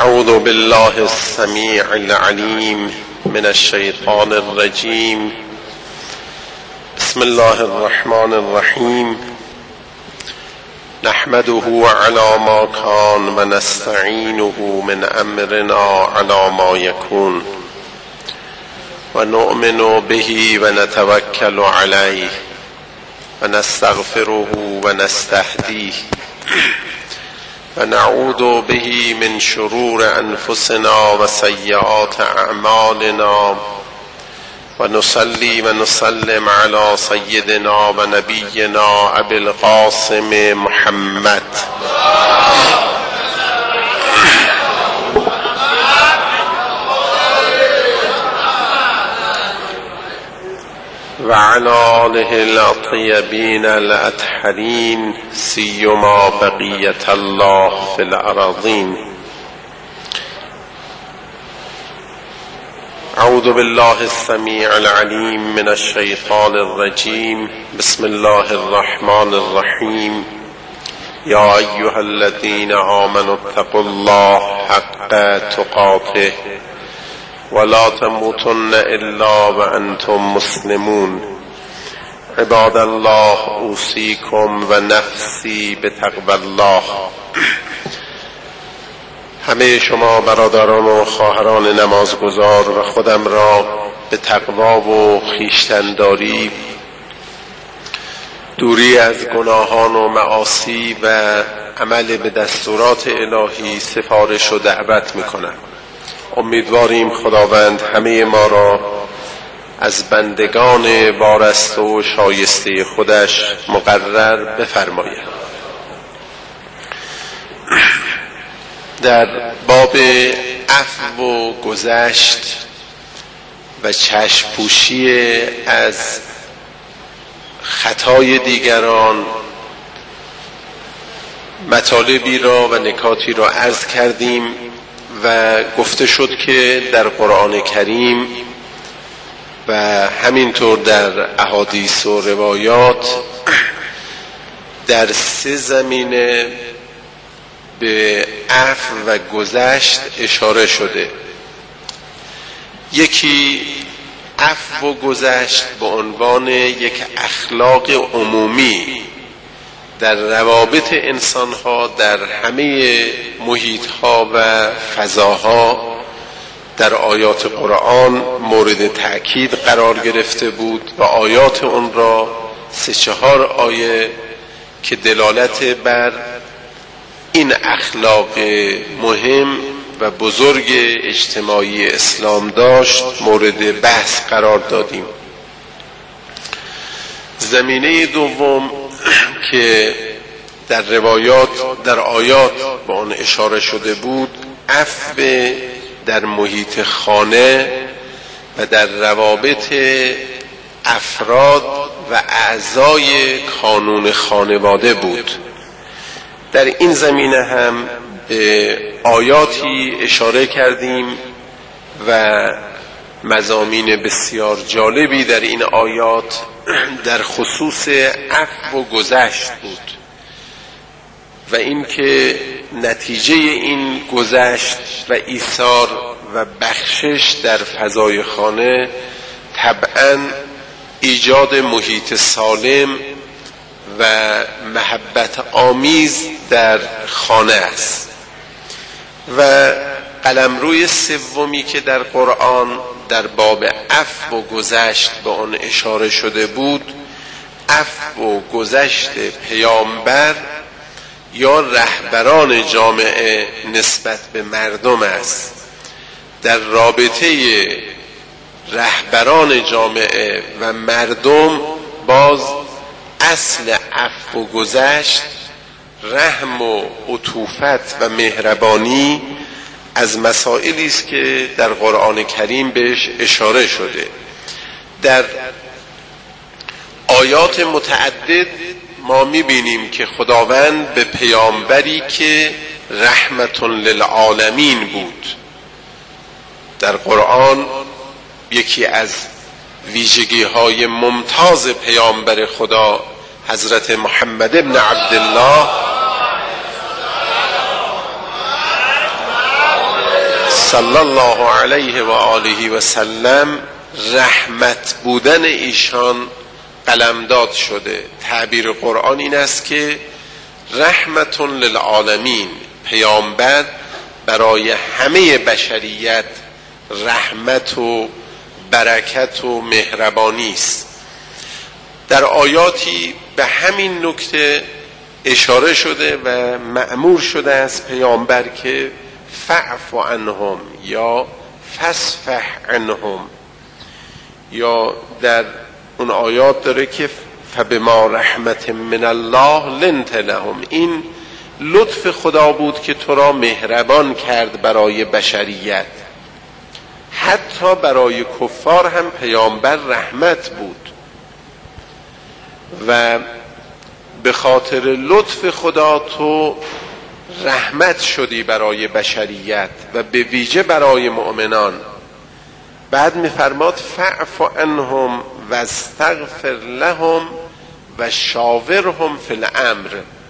اعوذ بالله السمیع العلیم من الشیطان الرجیم. بسم الله الرحمن الرحیم. نحمده علی ما کان و نستعینه من امرنا علی ما یکون و نؤمن به و نتوکل علیه و نستغفره و نستهدیه و نعوذ به من شرور انفسنا و سیئات اعمالنا و نصلی و نسلم علی سیدنا و نبینا ابی القاسم محمد و علی آله الطیبین الاطهرین سیما بقیة الله فی الارضین. اعوذ بالله السمیع العلیم من الشیطان الرجیم. بسم الله الرحمن الرحیم. یا ایها الذین آمنوا اتقوا الله حق تقاته ولا تموتن الا وانتم مسلمون. عباد الله اوصیکم و نفسی بتقوی الله. همه شما برادران و خواهران نمازگزار و خودم را به تقوا و خویشتن‌داری، دوری از گناهان و معاصی و عمل به دستورات الهی سفارش و دعوت می‌کنم. امیدواریم خداوند همه ما را از بندگان وارسته و شایسته خودش مقرر بفرماید. در باب عفو و گذشت و چشم پوشی از خطای دیگران مطالبی را و نکاتی را عرض کردیم و گفته شد که در قرآن کریم و همینطور در احادیث و روایات در 3 زمینه به عفو و گذشت اشاره شده. یکی عفو و گذشت به عنوان یک اخلاق عمومی در روابط انسانها در همه محیطها و فضاها در آیات قرآن مورد تأکید قرار گرفته بود و آیات اون را 3-4 آیه که دلالت بر این اخلاق مهم و بزرگ اجتماعی اسلام داشت مورد بحث قرار دادیم. زمینه دوم که در روایات در آیات به آن اشاره شده بود عفو در محیط خانه و در روابط افراد و اعضای کانون خانواده بود. در این زمینه هم به آیاتی اشاره کردیم و مضامین بسیار جالبی در این آیات در خصوص عفو و گذشت بود و اینکه نتیجه این گذشت و ایثار و بخشش در فضای خانه طبعاً ایجاد محیط سالم و محبت آمیز در خانه است. و قلمروی سومی که در قرآن در باب عفو و گذشت به آن اشاره شده بود عفو و گذشت پیامبر یا رهبران جامعه نسبت به مردم است. در رابطه رهبران جامعه و مردم باز اصل عفو و گذشت رحم و عطوفت و مهربانی از مسائلی است که در قرآن کریم بهش اشاره شده. در آیات متعدد ما میبینیم که خداوند به پیامبری که رحمت للعالمین بود، در قرآن یکی از ویژگی‌های ممتاز پیامبر خدا حضرت محمد ابن عبدالله صلی الله علیه و آله و سلم رحمت بودن ایشان قلمداد شده. تعبیر قرآن این است که رحمت للعالمین، پیامبر برای همه بشریت رحمت و برکت و مهربانی است. در آیاتی به همین نکته اشاره شده و مأمور شده است پیامبر که فاعف عنهم یا فاصفح عنهم، یا در اون آیات داره که فبما رحمت من الله لنت لهم، این لطف خدا بود که تو را مهربان کرد برای بشریت. حتی برای کفار هم پیامبر رحمت بود و به خاطر لطف خدا تو رحمت شدی برای بشریت و به ویژه برای مؤمنان. بعد می‌فرماد فاعف عنهم واستغفر لهم و شاورهم فی الامر.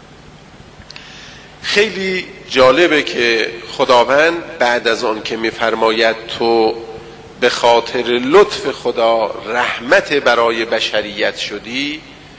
خیلی جالبه که خداوند بعد از اون که می‌فرماید تو به خاطر لطف خدا رحمت برای بشریت شدی،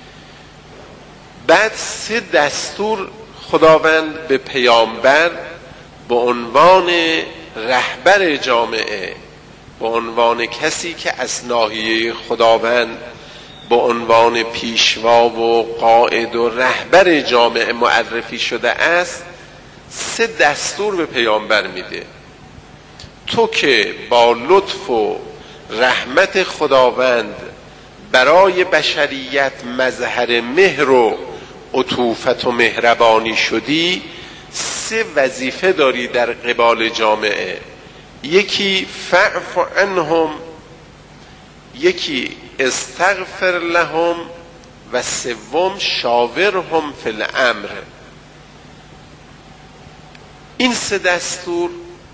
بعد 3 دستور خداوند به پیامبر به عنوان رهبر جامعه، به عنوان کسی که از ناحیه خداوند به عنوان پیشوا و قائد و رهبر جامعه معرفی شده است، 3 دستور به پیامبر میده. تو که با لطف و رحمت خداوند برای بشریت مظهر مهر و عطوفت و مهربانی شدی، 3 وظیفه داری در قبال جامعه. یکی فاعف عنهم، یکی استغفر لهم و سوم شاورهم فی الامر. این 3 دستور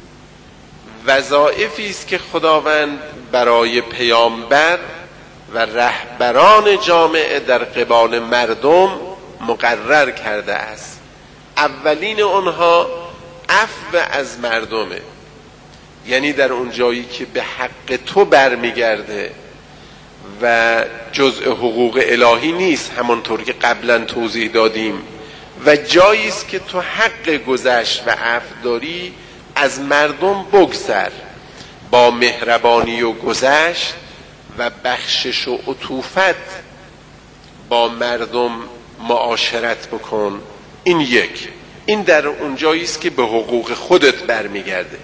وظایفی است که خداوند برای پیامبر و رهبران جامعه در قبال مردم مقرر کرده است. اولین اونها عفو از مردمه، یعنی در اون جایی که به حق تو برمیگرده و جزء حقوق الهی نیست، همونطور که قبلا توضیح دادیم، و جایی است که تو حق گذشت و عفو داری، از مردم بگذر، با مهربانی و گذشت و بخشش و عطوفت با مردم معاشرت بکن. این یک، این در اون جایی است که به حقوق خودت برمیگرده.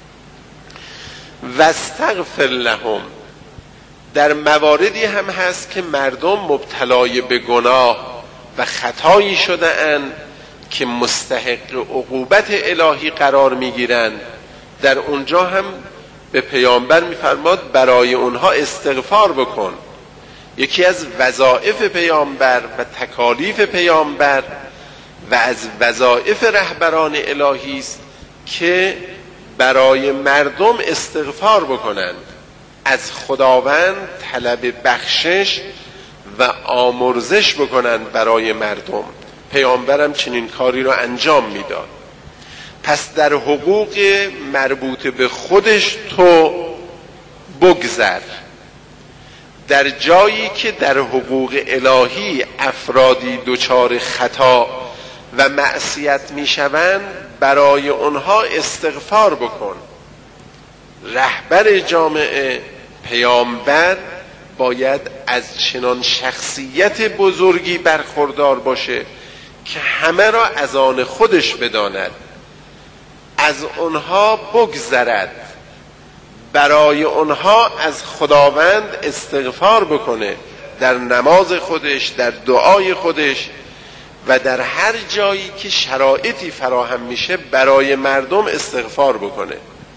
واستغفر لهم، در مواردی هم هست که مردم مبتلای به گناه و خطایی شده اند که مستحق عقوبت الهی قرار میگیرند، در اونجا هم به پیامبر میفرماد برای اونها استغفار بکن. یکی از وظایف پیامبر و تکالیف پیامبر و از وظایف رهبران الهی است که برای مردم استغفار بکنند، از خداوند طلب بخشش و آمرزش بکنند برای مردم. پیامبرم چنین کاری رو انجام میداد. پس در حقوق مربوط به خودش تو بگذر. در جایی که در حقوق الهی افرادی دچار خطا و معصیت میشوند، برای اونها استغفار بکن. رهبر جامعه، پیامبر، باید از چنان شخصیت بزرگی برخوردار باشه که همه را از آن خودش بداند، از اونها بگذرد، برای اونها از خداوند استغفار بکنه، در نماز خودش، در دعای خودش و در هر جایی که شرایطی فراهم میشه برای مردم استغفار بکنه.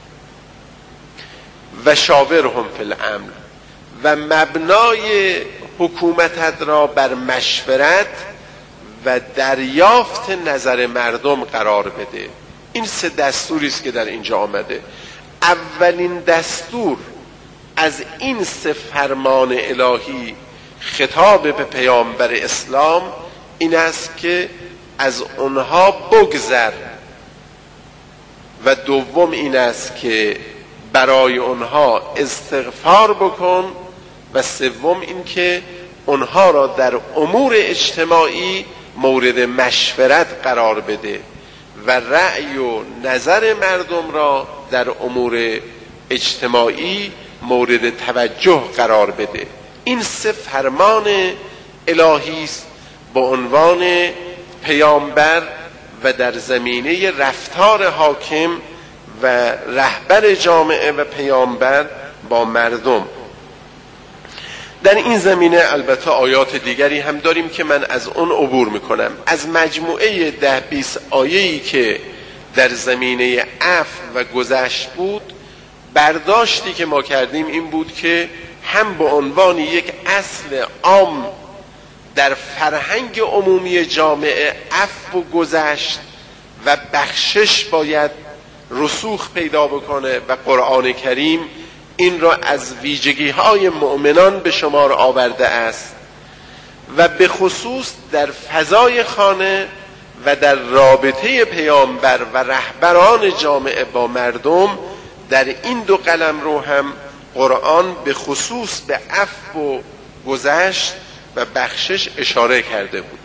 و شاورهم فی الامر، و مبنای حکومتت را بر مشورت و دریافت نظر مردم قرار بده. این 3 دستوری است که در اینجا آمده. اولین دستور از این 3 فرمان الهی خطاب به پیامبر اسلام این است که از اونها بگذر و دوم این است که برای اونها استغفار بکن و سوم این که اونها را در امور اجتماعی مورد مشورت قرار بده و رأی و نظر مردم را در امور اجتماعی مورد توجه قرار بده. این سه فرمان الهی است با عنوان پیامبر و در زمینه رفتار حاکم و رهبر جامعه و پیامبر با مردم. در این زمینه البته آیات دیگری هم داریم که من از اون عبور میکنم. از مجموعه 10-20 آیه‌ای که در زمینه عفو و گذشت بود، برداشتی که ما کردیم این بود که هم به عنوان یک اصل عام در فرهنگ عمومی جامعه عفو و گذشت و بخشش باید رسوخ پیدا بکنه و قرآن کریم این را از ویژگی‌های مؤمنان به شمار آورده است و به خصوص در فضای خانه و در رابطه پیامبر و رهبران جامعه با مردم. در این دو قلمرو هم قرآن به خصوص به عفو و گذشت و بخشش اشاره کرده بود.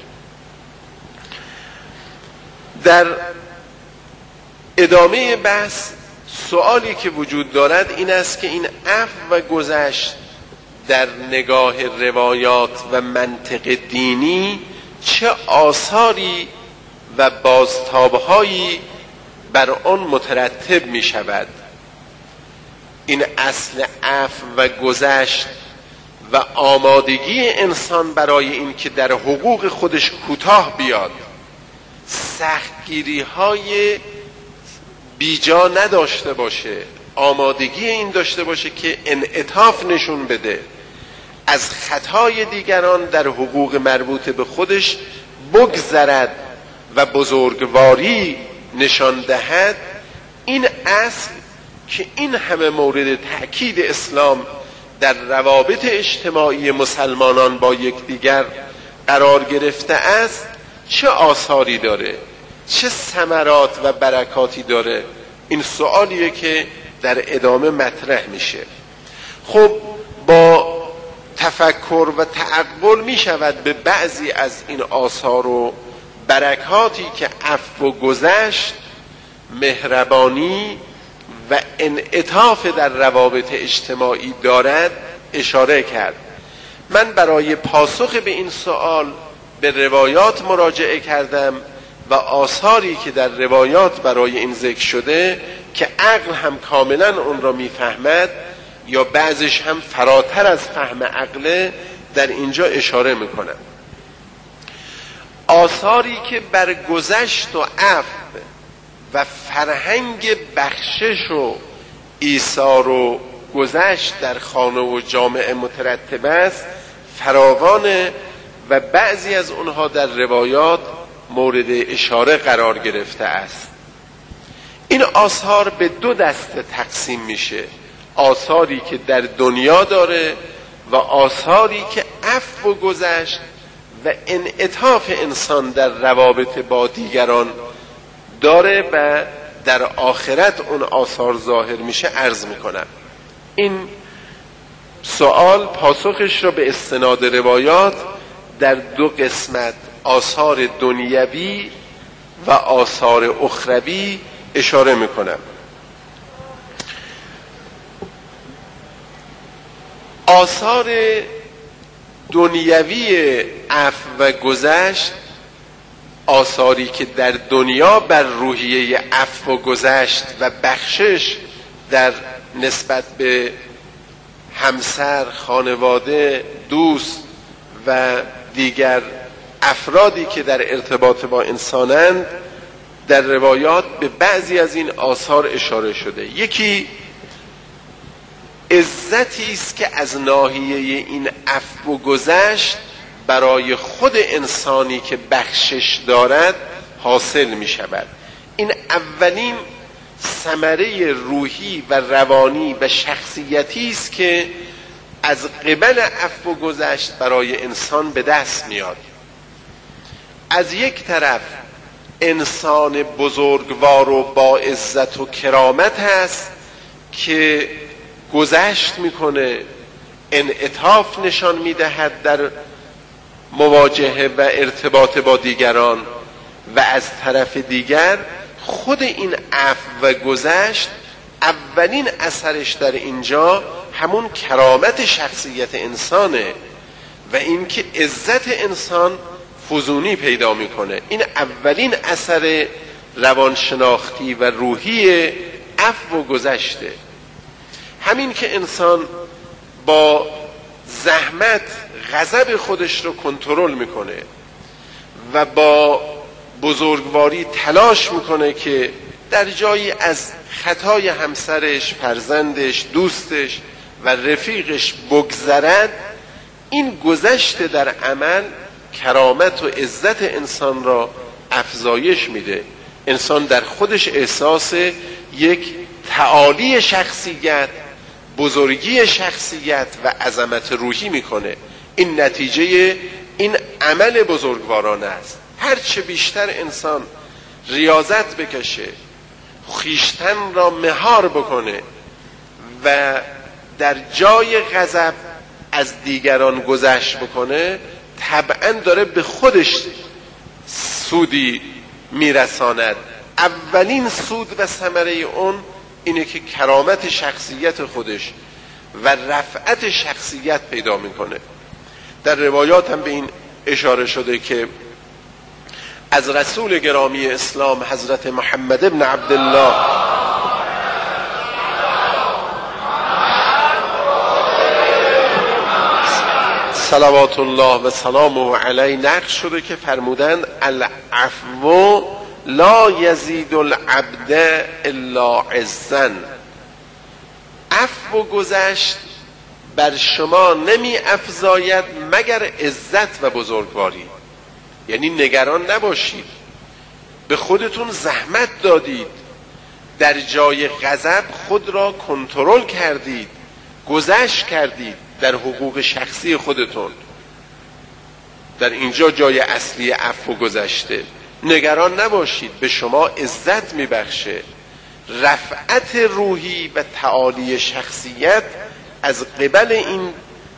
در ادامه بحث سوالی که وجود دارد این است که این عفو و گذشت در نگاه روایات و منطق دینی چه آثاری و بازتاب‌هایی بر آن مترتب می شود. این اصل عفو و گذشت و آمادگی انسان برای این که در حقوق خودش کوتاه بیاد، سختگیری‌های بیجا نداشته باشه، آمادگی این داشته باشه که انعطاف نشون بده، از خطای دیگران در حقوق مربوط به خودش بگذرد و بزرگواری نشان دهد. این اصل که این همه مورد تأکید اسلام در روابط اجتماعی مسلمانان با یکدیگر قرار گرفته است چه آثاری داره، چه ثمرات و برکاتی داره؟ این سوالیه که در ادامه مطرح میشه. خب با تفکر و تعقل می شود به بعضی از این آثار و برکاتی که عفو و گذشت، مهربانی و انعطاف در روابط اجتماعی دارد اشاره کرد. من برای پاسخ به این سوال به روایات مراجعه کردم و آثاری که در روایات برای این ذکر شده که عقل هم کاملا اون را میفهمد یا بعضش هم فراتر از فهم عقله در اینجا اشاره میکنم. آثاری که بر گذشت و عفو و فرهنگ بخشش و ایثار و گذشت در خانه و جامعه مترتب است فراوانه و بعضی از اونها در روایات مورد اشاره قرار گرفته است. این آثار به دو دسته تقسیم میشه: آثاری که در دنیا داره و آثاری که عفو و گذشت و انعطاف انسان در روابط با دیگران داره و در آخرت اون آثار ظاهر میشه. عرض میکنم این سوال پاسخش را به استناد روایات در دو قسمت، آثار دنیوی و آثار اخروی، اشاره میکنم. آثار دنیوی عفو و گذشت، آثاری که در دنیا بر روحیه عفو و گذشت و بخشش در نسبت به همسر، خانواده، دوست و دیگر افرادی که در ارتباط با انسانند، در روایات به بعضی از این آثار اشاره شده. یکی عزتی است که از ناحیه این عفو و گذشت برای خود انسانی که بخشش دارد حاصل می شود. این اولین ثمره روحی و روانی و شخصیتی است که از قبل عفو و گذشت برای انسان به دست میاد. از یک طرف انسان بزرگوار و با عزت و کرامت هست که گذشت میکنه، انعطاف نشان میدهد در مواجهه و ارتباط با دیگران، و از طرف دیگر خود این عفو و گذشت اولین اثرش در اینجا همون کرامت شخصیت انسانه و اینکه عزت انسان فزونی پیدا میکنه. این اولین اثر روانشناختی و روحی عفو و گذشته. همین که انسان با زحمت غضب خودش رو کنترل میکنه و با بزرگواری تلاش میکنه که در جایی از خطای همسرش، فرزندش، دوستش و رفیقش بگذرد، این گذشته در عمل کرامت و عزت انسان را افزایش میده. انسان در خودش احساس یک تعالی شخصیت، بزرگی شخصیت و عظمت روحی میکنه. این نتیجه این عمل بزرگوارانه است. هرچه بیشتر انسان ریاضت بکشه، خویشتن را مهار بکنه و در جای غضب از دیگران گذشت بکنه، طبعا داره به خودش سودی میرساند. اولین سود و ثمره اون اینه که کرامت شخصیت خودش و رفعت شخصیت پیدا میکنه. در روایات هم به این اشاره شده که از رسول گرامی اسلام حضرت محمد ابن عبدالله صلوات الله و سلامه علیه نقل شده که فرمودند العفو لا یزید العبد الا عزا. عفو و گذشت بر شما نمی افزاید مگر عزت و بزرگواری. یعنی نگران نباشید، به خودتون زحمت دادید، در جای غضب خود را کنترل کردید، گذشت کردید در حقوق شخصی خودتون. در اینجا جای اصلی عفو گذشته. نگران نباشید، به شما عزت میبخشه. رفعت روحی و تعالی شخصیت از قبل این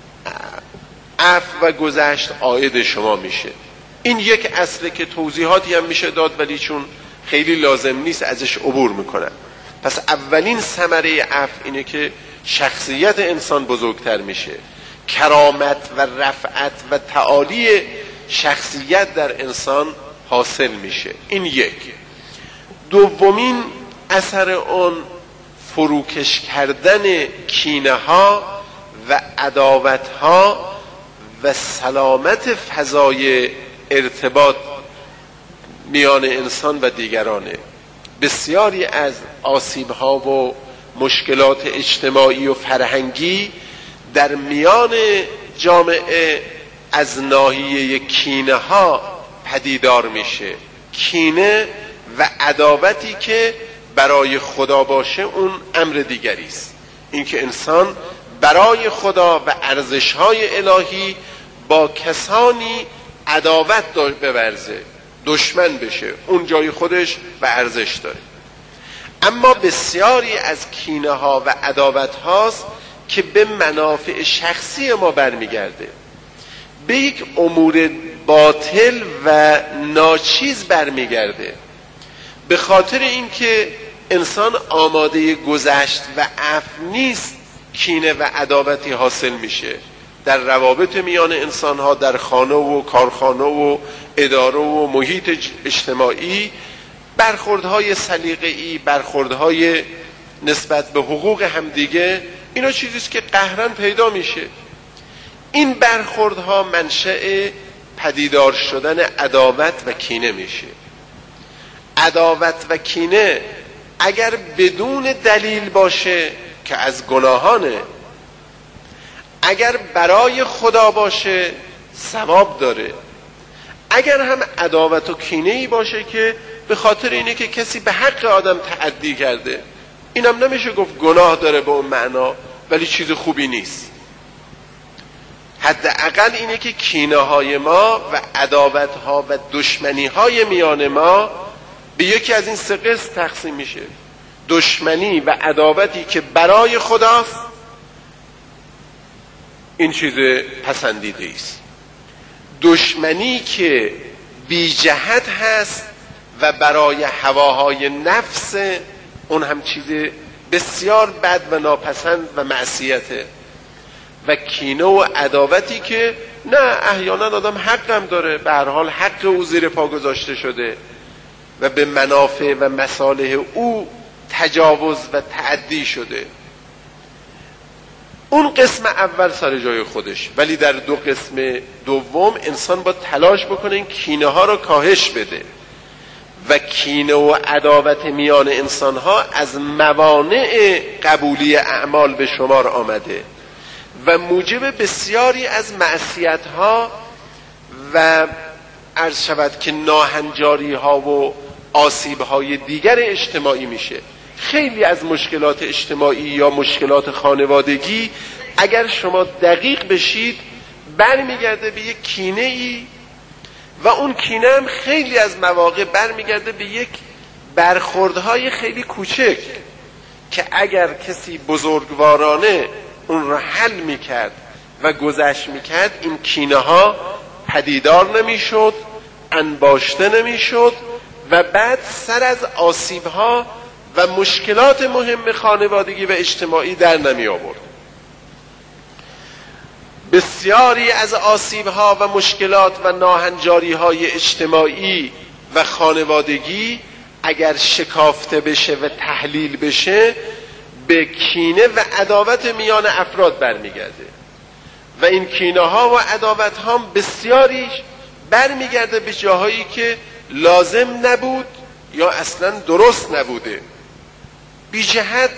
عفو و گذشت عاید شما میشه. این یک اصله که توضیحاتی هم میشه داد، ولی چون خیلی لازم نیست ازش عبور میکنم. پس اولین ثمره عفو اینه که شخصیت انسان بزرگتر میشه، کرامت و رفعت و تعالی شخصیت در انسان حاصل میشه. این یک. دومین اثر اون فروکش کردن کینه ها و عداوت ها و سلامت فضای ارتباط میان انسان و دیگرانه. بسیاری از آسیب ها و مشکلات اجتماعی و فرهنگی در میان جامعه از ناحیه کینه ها پدیدار میشه. کینه و عداوتی که برای خدا باشه اون امر دیگری است. اینکه انسان برای خدا و ارزش‌های الهی با کسانی عداوت بورزه، دشمن بشه، اون جای خودش و ارزش داره. اما بسیاری از کینه ها و عداوت هاست که به منافع شخصی ما برمیگرده، به یک امور باطل و ناچیز برمیگرده. به خاطر اینکه انسان آماده گذشت و عفو نیست، کینه و عداوتی حاصل میشه در روابط میان انسان ها، در خانه و کارخانه و اداره و محیط اجتماعی، برخوردهای سلیقه‌ای، برخوردهای نسبت به حقوق همدیگه، اینا چیزیست که قهراً پیدا میشه. این برخوردها منشأ پدیدار شدن عداوت و کینه میشه. عداوت و کینه اگر بدون دلیل باشه که از گناهانه، اگر برای خدا باشه ثواب داره، اگر هم عداوت و کینه‌ای باشه که به خاطر اینه که کسی به حق آدم تعدی کرده، اینم نمیشه گفت گناه داره به اون معنا، ولی چیز خوبی نیست. حداقل اینه که کینه های ما و عداوت ها و دشمنی های میان ما به یکی از این سه قسم تقسیم میشه. دشمنی و عداوتی که برای خداست، این چیز پسندیده است. دشمنی که بی جهت هست و برای هواهای نفس، اون هم چیز بسیار بد و ناپسند و معصیته. و کینه و عداوتی که نه، احیانا آدم حقم داره، به هر حال حق او زیر پا گذاشته شده و به منافع و مصالح او تجاوز و تعدی شده. اون قسم اول سر جای خودش، ولی در دو قسم دوم انسان با تلاش بکنه این کینه ها رو کاهش بده. و کینه و عداوت میان انسان ها از موانع قبولی اعمال به شمار آمده و موجب بسیاری از معصیت ها و عرض شود که ناهنجاری ها و آسیب های دیگر اجتماعی میشه. خیلی از مشکلات اجتماعی یا مشکلات خانوادگی اگر شما دقیق بشید برمیگرده به یک کینه ای و اون کینه هم خیلی از مواقع برمیگرده به یک برخوردهای خیلی کوچک که اگر کسی بزرگوارانه اون را حل میکرد و گذشت میکرد، این کینه ها پدیدار نمیشد، انباشته نمیشد و بعد سر از آسیب ها و مشکلات مهم خانوادگی و اجتماعی در نمی آورد. بسیاری از آسیب ها و مشکلات و ناهنجاری های اجتماعی و خانوادگی اگر شکافته بشه و تحلیل بشه به کینه و عداوت میان افراد برمیگرده و این کینه ها و عداوت ها بسیاریش برمیگرده به جاهایی که لازم نبود یا اصلا درست نبوده. بی جهت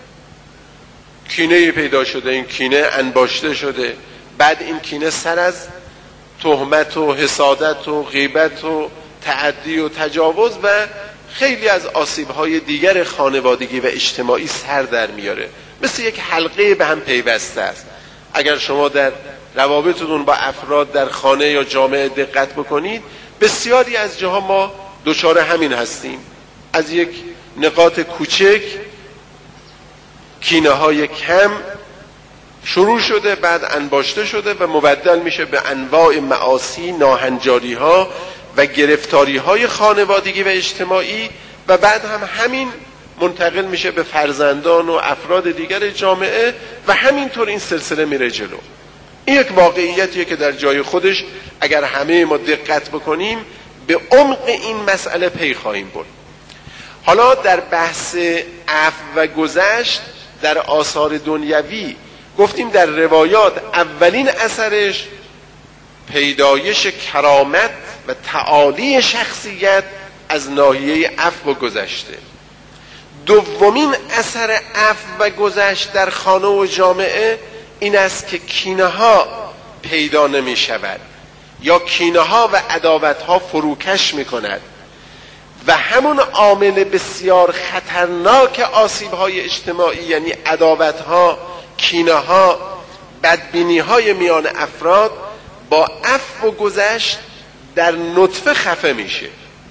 کینه پیدا شده، این کینه انباشته شده، بعد این کینه سر از تهمت و حسادت و غیبت و تعدی و تجاوز و خیلی از آسیب‌های دیگر خانوادگی و اجتماعی سر در میاره. مثل یک حلقه به هم پیوسته است. اگر شما در روابطتون با افراد در خانه یا جامعه دقت بکنید، بسیاری از جاها ما دچار همین هستیم. از یک نقاط کوچک کینه های کم شروع شده، بعد انباشته شده و مبدل میشه به انواع معاصی، ناهنجاری ها و گرفتاری های خانوادگی و اجتماعی و بعد هم همین منتقل میشه به فرزندان و افراد دیگر جامعه و همینطور این سلسله میره جلو. این یک واقعیتیه که در جای خودش اگر همه ما دقت بکنیم به عمق این مسئله پی خواهیم برد. حالا در بحث عفو و گذشت در آثار دنیوی گفتیم در روایات اولین اثرش پیدایش کرامت و تعالی شخصیت از ناحیه عفو و گذشته. دومین اثر عفو و گذشت در خانه و جامعه این است که کینه ها پیدا نمی شود یا کینه ها و عداوت ها فروکش می کند و همون عامل بسیار خطرناک آسیب های اجتماعی یعنی عداوت ها، کینه ها، بدبینی های میان افراد با عفو و گذشت در نطفه خفه میشه.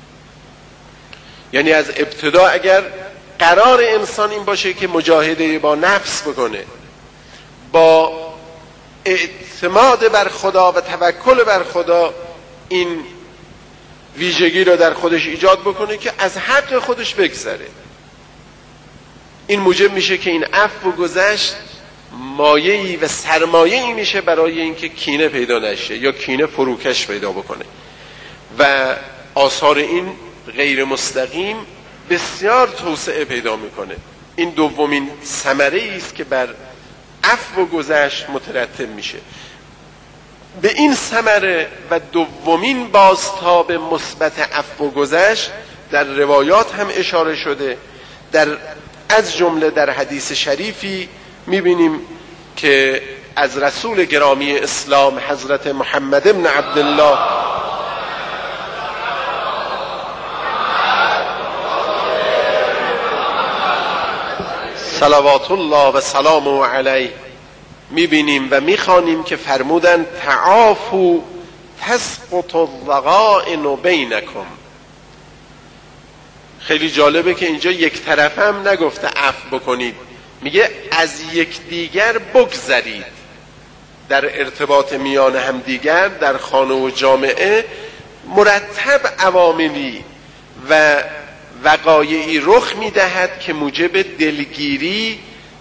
یعنی از ابتدا اگر قرار انسان این باشه که مجاهده با نفس بکنه، با اعتماد بر خدا و توکل بر خدا این ویژگی رو در خودش ایجاد بکنه که از حق خودش بگذره، این موجب میشه که این عفو و گذشت مایه‌ای و سرمایه‌ای میشه برای اینکه کینه پیدا نشه یا کینه فروکش پیدا بکنه و آثار این غیر مستقیم بسیار توسعه پیدا میکنه. این دومین ثمره‌ای است که بر عفو و گذشت مترتب میشه. به این ثمره و دومین بازتاب مثبت عفو و گذشت در روایات هم اشاره شده. از جمله در حدیث شریفی میبینیم که از رسول گرامی اسلام حضرت محمد ابن عبدالله صلوات الله و سلامه علیه میبینیم و میخوانیم که فرمودند تعافوا تسقط الضغائن بینکم، خیلی جالبه که اینجا یک طرفه هم نگفته عفو بکنید، میگه از یکدیگر بگذرید. در ارتباط میان همدیگر در خانه و جامعه مرتب عواملی و وقایعی رخ میدهد که موجب دلگیری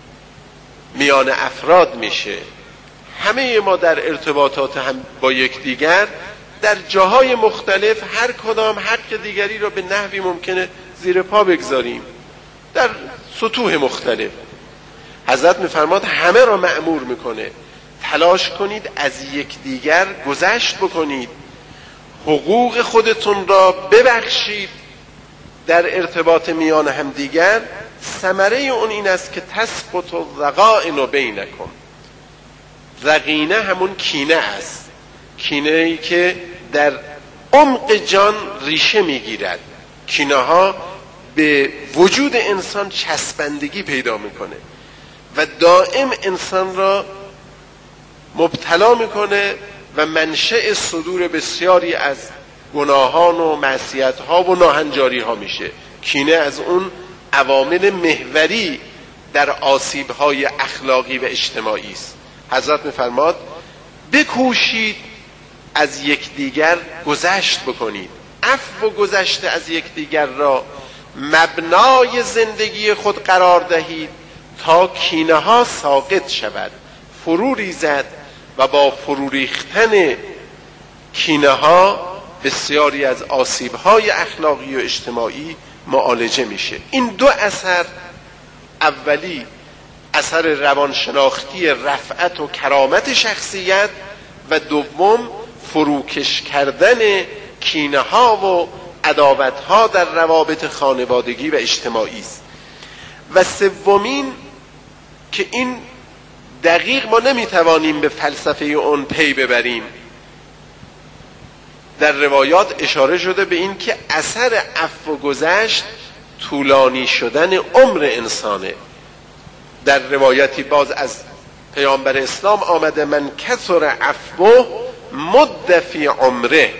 میان افراد میشه. همه ما در ارتباطات هم با یکدیگر در جاهای مختلف هر کدام حق دیگری را به نحوی ممکنه زیر پا بگذاریم در سطوح مختلف. حضرت میفرماد همه را مأمور میکنه تلاش کنید از یکدیگر گذشت بکنید، حقوق خودتون را ببخشید در ارتباط میان همدیگر. ثمره اون این است که تسقط الرغائن بینکم. رغینه همون کینه است، کینه ای که در عمق جان ریشه میگیرد. کینه ها به وجود انسان چسبندگی پیدا میکنه و دائم انسان را مبتلا میکنه و منشأ صدور بسیاری از گناهان و معصیت‌ها و ناهنجاری‌ها میشه. کینه از اون عوامل محوری در آسیب‌های اخلاقی و اجتماعی است. حضرت میفرماد بکوشید از یکدیگر گذشت بکنید، عفو و گذشته از یکدیگر را مبنای زندگی خود قرار دهید تا کینه ها ساقط شود، فرو ریزد و با فرو ریختن کینه ها بسیاری از آسیب های اخلاقی و اجتماعی معالجه میشه. این دو اثر، اولی اثر روانشناختی رفعت و کرامت شخصیت و دوم فروکش کردن کینه ها و عداوت ها در روابط خانوادگی و اجتماعی است. و سومین که این دقیق ما نمیتوانیم به فلسفه اون پی ببریم، در روایات اشاره شده به این که اثر عفو و گذشت طولانی شدن عمر انسانه. در روایتی باز از پیامبر اسلام آمده من کثر عفوه مد فی عمره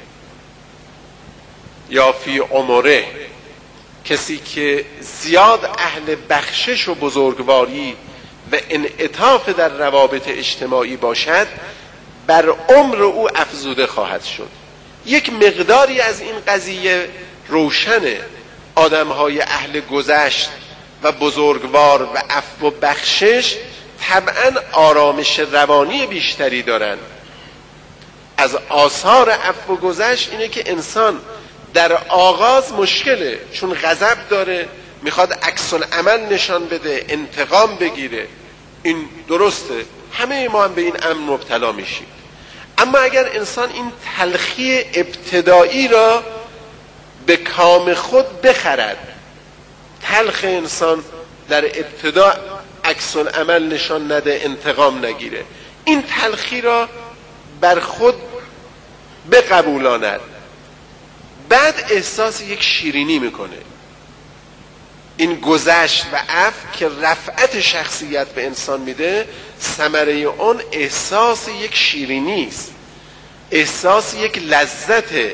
یا فی عمره، کسی که زیاد اهل بخشش و بزرگواری و انعطاف در روابط اجتماعی باشد بر عمر او افزوده خواهد شد. یک مقداری از این قضیه روشنه. آدم‌های اهل گذشت و بزرگوار و عفو و بخشش طبعاً آرامش روانی بیشتری دارند. از آثار عفو و گذشت اینه که انسان در آغاز مشکله، چون غضب داره، میخواد عکس العمل نشان بده، انتقام بگیره. این درسته، همه ما هم به این امر مبتلا میشیم. اما اگر انسان این تلخی ابتدایی را به کام خود بخرد، تلخ انسان در ابتدا عکس العمل نشان نده، انتقام نگیره، این تلخی را بر خود بقبولاند، بعد احساس یک شیرینی میکنه. این گذشت و عفو که رفعت شخصیت به انسان میده، ثمره اون احساس یک شیرینی است، احساس یک لذته.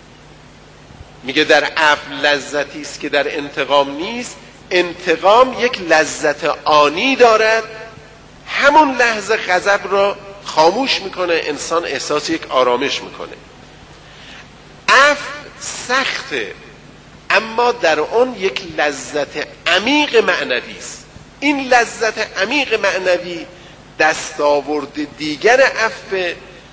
میگه در عفو لذتی است که در انتقام نیست. انتقام یک لذت آنی دارد، همون لحظه غضب را خاموش میکنه، انسان احساس یک آرامش میکنه. عفو سخته، اما در اون یک لذت عمیق معنوی است. این لذت عمیق معنوی دستاورد دیگر عفو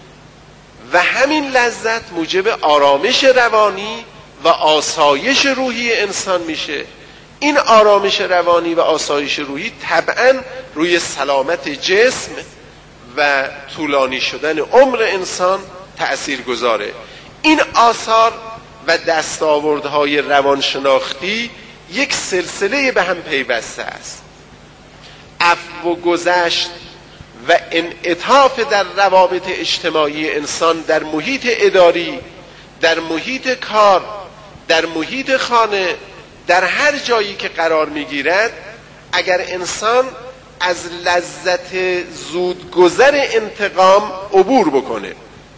و همین لذت موجب آرامش روانی و آسایش روحی انسان میشه. این آرامش روانی و آسایش روحی طبعاً روی سلامت جسم و طولانی شدن عمر انسان تأثیر گذاره. این آثار و دستاوردهای روانشناختی یک سلسله به هم پیوسته است. عفو و گذشت و انعطاف در روابط اجتماعی انسان در محیط اداری، در محیط کار، در محیط خانه، در هر جایی که قرار میگیرد، اگر انسان از لذت زودگذر انتقام عبور بکنه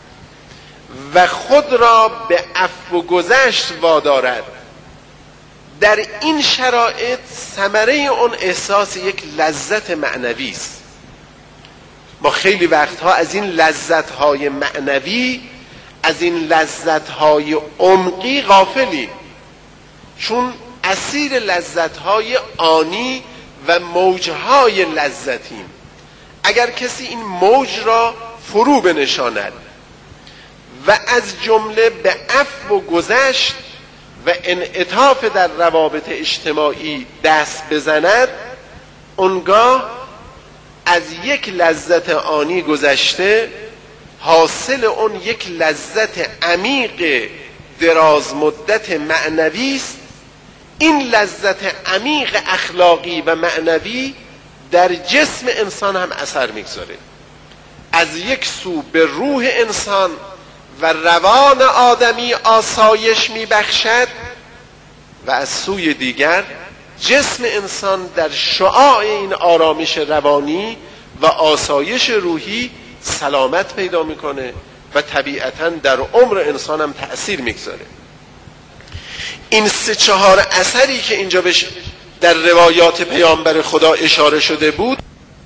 و خود را به عفو و گذشت وادارد، در این شرایط ثمره اون احساس یک لذت معنوی است. ما خیلی وقتها از این لذت‌های معنوی، از این لذت‌های عمقی غافلیم، چون اسیر لذت‌های آنی و موجهای لذتیم. اگر کسی این موج را فرو بنشاند و از جمله به عفو و گذشت و انعطاف در روابط اجتماعی دست بزند، اونگاه از یک لذت آنی گذشته، حاصل اون یک لذت عمیق دراز مدت معنوی است. این لذت عمیق اخلاقی و معنوی در جسم انسان هم اثر میگذاره. از یک سو به روح انسان و روان آدمی آسایش میبخشد و از سوی دیگر جسم انسان در شعاع این آرامش روانی و آسایش روحی سلامت پیدا میکنه و طبیعتاً در عمر انسان هم تأثیر میگذاره. این 3-4 اثری که اینجا بهش در روایات پیامبر خدا اشاره شده بود،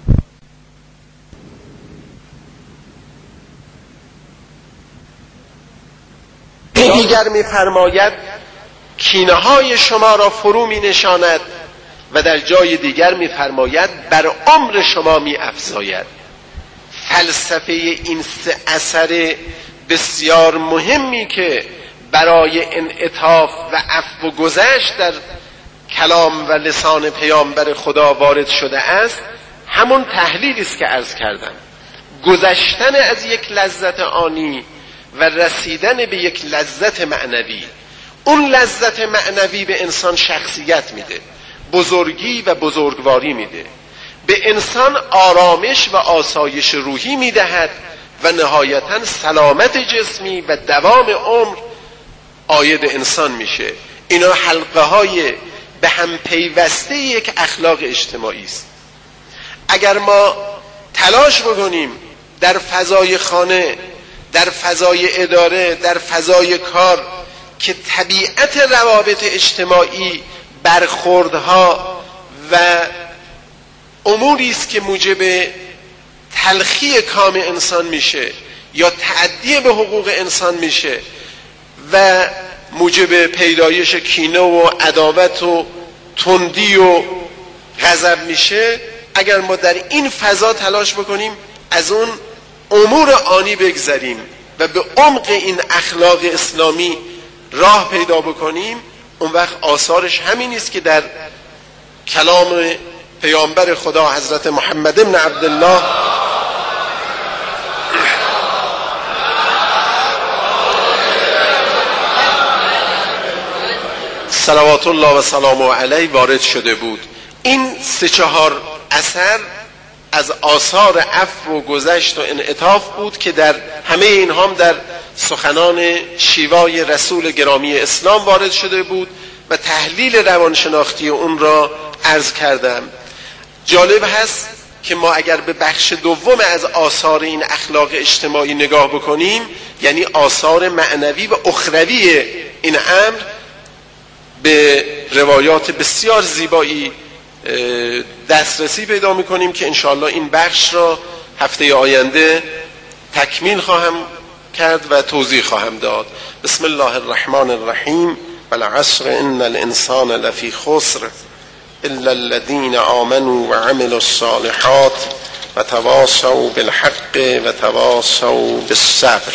دیگر میفرماید کینه های شما را فرو می نشاند و در جای دیگر میفرماید بر عمر شما می افزاید. فلسفه این 3 اثر بسیار مهمی که برای انعطاف و عفو و گذشت در کلام و لسان پیامبر خدا وارد شده است، همون تحلیلی است که عرض کردم. گذشتن از یک لذت آنی و رسیدن به یک لذت معنوی. اون لذت معنوی به انسان شخصیت میده، بزرگی و بزرگواری میده، به انسان آرامش و آسایش روحی میدهد و نهایتاً سلامت جسمی و دوام عمر عاید انسان میشه. اینا حلقه های به هم پیوسته یک اخلاق اجتماعی است. اگر ما تلاش بکنیم در فضای خانه، در فضای اداره، در فضای کار که طبیعت روابط اجتماعی، برخوردها و اموری است که موجب تلخی کام انسان میشه یا تعدی به حقوق انسان میشه و موجب پیدایش کینه و عداوت و تندی و غضب میشه، اگر ما در این فضا تلاش بکنیم از اون امور آنی بگذریم و به عمق این اخلاق اسلامی راه پیدا بکنیم، اون وقت آثارش همین است که در کلام پیامبر خدا حضرت محمد ابن عبدالله صلوات الله و سلامه علیه وارد شده بود. این 3-4 اثر از آثار عفو و گذشت و انعطاف بود که در همه اینها هم در سخنان شیوای رسول گرامی اسلام وارد شده بود و تحلیل روانشناختی اون را عرض کردم. جالب هست که ما اگر به بخش دوم از آثار این اخلاق اجتماعی نگاه بکنیم، یعنی آثار معنوی و اخروی این امر، به روایات بسیار زیبایی دسترسی پیدا میکنیم که انشاءالله این بخش را هفته آینده تکمیل خواهم کرد و توضیح خواهم داد. بسم الله الرحمن الرحیم. والعصر ان الانسان لفی خسر الا الذين آمنوا وعملوا الصالحات وتواصوا بالحق وتواصوا بالصبر.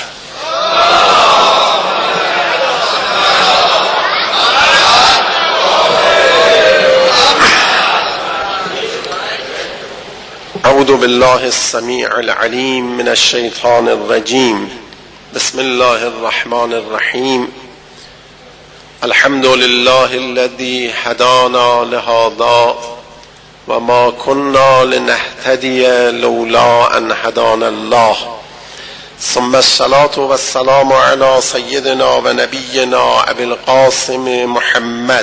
اعوذ بالله السمیع العلیم من الشیطان الرجیم. بسم الله الرحمن الرحیم. الحمد لله الذي هدانا لهذا وما كنا لنهتدي لولا ان هدانا الله ثم الصلاة والسلام على سيدنا ونبينا ابي القاسم محمد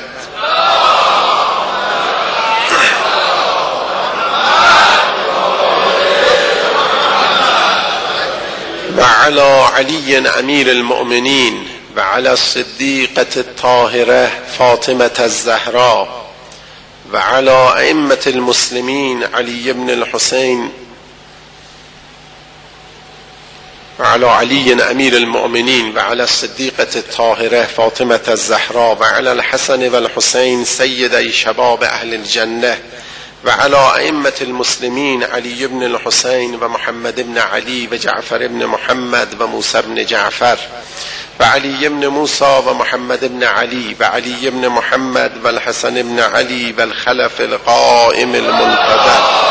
وعلى علي امير المؤمنين وعلى الصديقة الطاهرة فاطمة الزهراء وعلى أئمة المسلمين علي بن الحسين وعلى علي أمير المؤمنين وعلى الصديقة الطاهرة فاطمة الزهراء وعلى الحسن والحسين سيدي شباب أهل الجنة وعلى أئمة المسلمين علي بن الحسين ومحمد بن علي وجعفر بن محمد وموسى بن جعفر وعلي بن موسى ومحمد بن علي وعلي بن محمد والحسن بن علي والخلف القائم المنتظر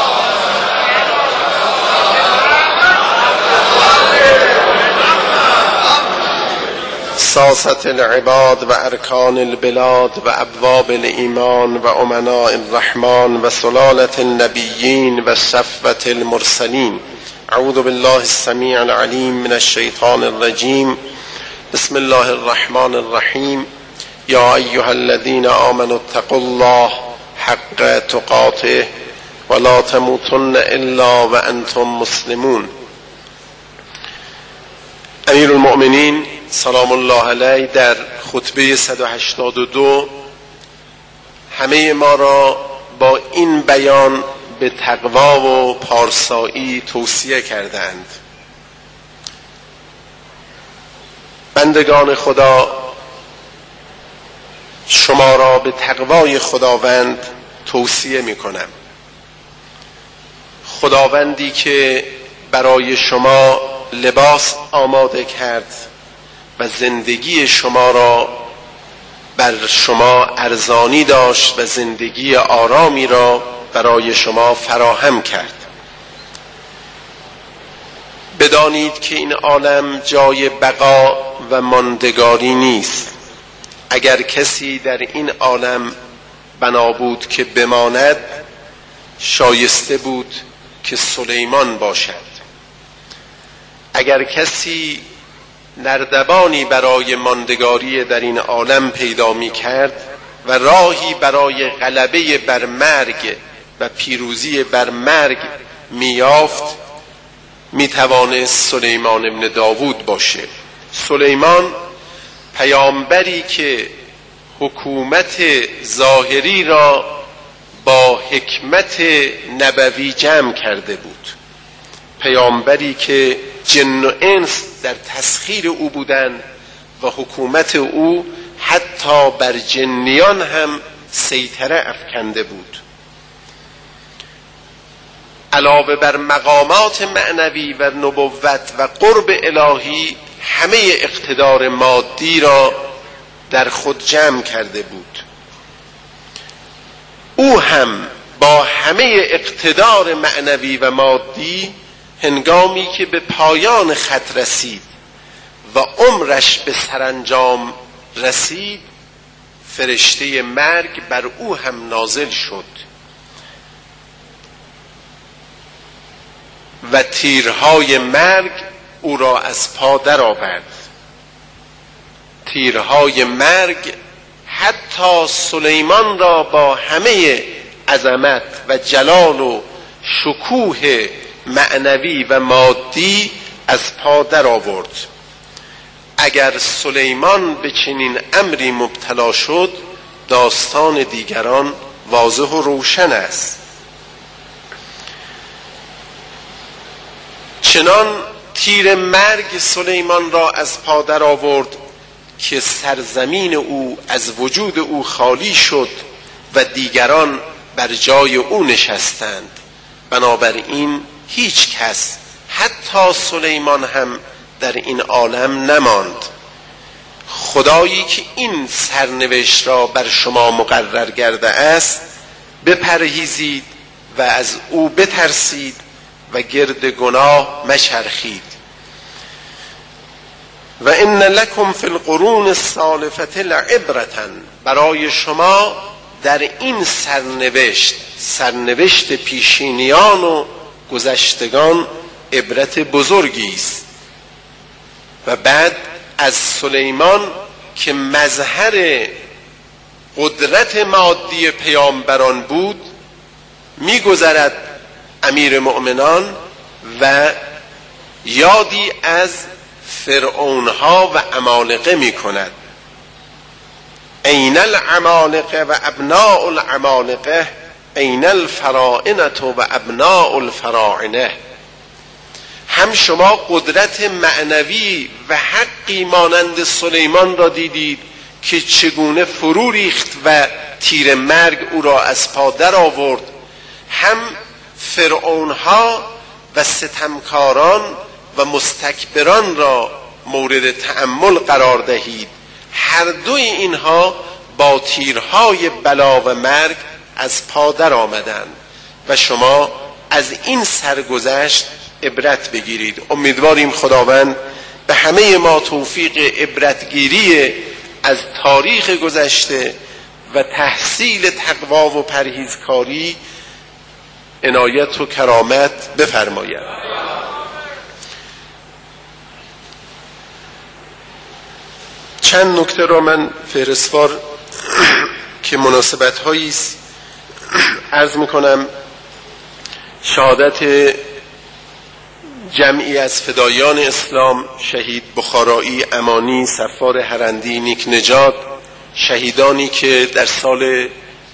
ساسة العباد وأركان البلاد وأبواب الإيمان وأمناء الرحمن وسلالة النبيين وصفوة المرسلين. أعوذ بالله السميع العليم من الشيطان الرجيم. بسم الله الرحمن الرحيم. يا أيها الذين آمنوا اتقوا الله حق تقاته ولا تموتن إلا وأنتم مسلمون. امیر المؤمنین سلام الله علیه در خطبه 182 همه ما را با این بیان به تقوا و پارسایی توصیه کردند. بندگان خدا، شما را به تقوای خداوند توصیه می کنم. خداوندی که برای شما لباس آماده کرد و زندگی شما را بر شما ارزانی داشت و زندگی آرامی را برای شما فراهم کرد. بدانید که این عالم جای بقا و ماندگاری نیست. اگر کسی در این عالم بنا بود که بماند، شایسته بود که سلیمان باشد. اگر کسی نردبانی برای ماندگاری در این عالم پیدا می کرد و راهی برای غلبه بر مرگ و پیروزی بر مرگ می یافت، می توانست سلیمان ابن داوود باشه. سلیمان پیامبری که حکومت ظاهری را با حکمت نبوی جمع کرده بود، پیامبری که جن و انس در تسخیر او بودند و حکومت او حتی بر جنیان هم سیطره افکنده بود. علاوه بر مقامات معنوی و نبوت و قرب الهی، همه اقتدار مادی را در خود جمع کرده بود. او هم با همه اقتدار معنوی و مادی، هنگامی که به پایان خط رسید و عمرش به سرانجام رسید، فرشته مرگ بر او هم نازل شد و تیرهای مرگ او را از پا درآورد. تیرهای مرگ حتی سلیمان را با همه عظمت و جلال و شکوه معنوی و مادی از پا در آورد. اگر سلیمان به چنین امری مبتلا شد، داستان دیگران واضح و روشن است. چنان تیر مرگ سلیمان را از پا در آورد که سرزمین او از وجود او خالی شد و دیگران بر جای او نشستند. بنابراین هیچ کس، حتی سلیمان هم، در این عالم نماند. خدایی که این سرنوشت را بر شما مقرر کرده است، بپرهیزید و از او بترسید و گرد گناه مچرخید. و ان لکم فی القرون السالفة لعبرة، برای شما در این سرنوشت پیشینیان و گذشتگان عبرت بزرگی است. و بعد از سلیمان که مظهر قدرت مادی پیامبران بود، می‌گذرد امیر مؤمنان و یادی از فرعونها و عمالقه می کند. این العمالقه و ابناء العمالقه، این الفراعنه و ابناء الفراعنه. هم شما قدرت معنوی و حقی مانند سلیمان را دیدید که چگونه فرو ریخت و تیر مرگ او را از پا در آورد، هم فرعونها و ستمکاران و مستکبران را مورد تأمل قرار دهید. هر دوی اینها با تیرهای بلا و مرگ از پا در آمدند و شما از این سرگذشت عبرت بگیرید. امیدواریم خداوند به همه ما توفیق عبرتگیری از تاریخ گذشته و تحصیل تقوا و پرهیزکاری عنایت و کرامت بفرماید. چند نکته را من فهرستوار که مناسبت هایی است عرض میکنم. شهادت جمعی از فدایان اسلام، شهید بخارایی، امانی، صفار هرندی، نیک نجات، شهیدانی که در سال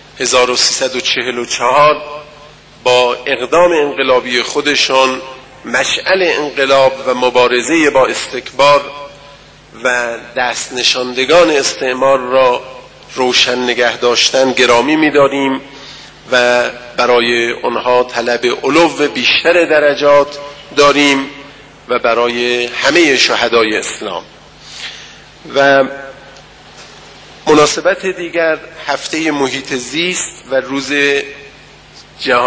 1344 با اقدام انقلابی خودشان مشعل انقلاب و مبارزه با استکبار و دست نشاندگان استعمار را روشن نگه داشتن گرامی می‌داریم و برای آنها طلب علو بیشتر درجات داریم و برای همه شهدای اسلام. و مناسبت دیگر هفته محیط زیست و روز جهانی